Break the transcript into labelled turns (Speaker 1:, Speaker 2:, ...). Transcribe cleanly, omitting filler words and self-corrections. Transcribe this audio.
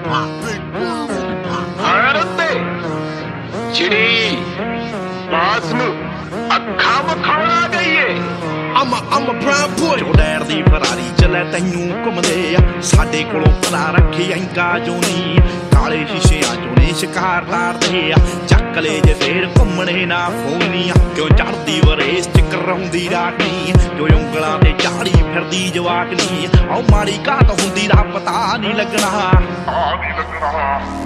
Speaker 1: ਜਿਹੜੀ ਬਾਸ ਨੂੰ ਅੱਖਾਂ ਵਿਖਾਉਣਾ ਗਈਏ
Speaker 2: I'm a brown boy
Speaker 3: ਜੋ ਡੈਰ ਦੀ ਫਰਾਰੀ ਚਲੇ ਤੈਨੂੰ ਘੁੰਮਦੇ ਆ ਸਾਡੇ ਕੋਲੋਂ ਪਤਾ ਰੱਖੀ ਐਂਗਾ ਜੋ ਨੀ ਕਾਲੇ ਸ਼ੀਸ਼ਿਆਂ ਚੋਂ ਨੇ ਸ਼ਿਕਾਰ ਤਾਰਦੇ ਆ ਚੱਕ ਲੈ ਜੇ ਫੇਰ ਘੁੰਮਣੇ ਨਾ ਫੋਨੀਆਂ ਕਿਉਂ ਚੜਦੀ ਵਰੇਸ ਚ ਕਰਾਉਂਦੀ ਰਾਖੀ ਜੋ ਉਂਗਲਾਂ ਤੇ ਝਾੜੀ ਫਿਰਦੀ ਜਵਾਕਨੀ ਆਉ ਮਾੜੀ ਘਾਟ ਹੁੰਦੀ ਦਾ ਪਤਾ ਨਹੀਂ ਲੱਗਣਾ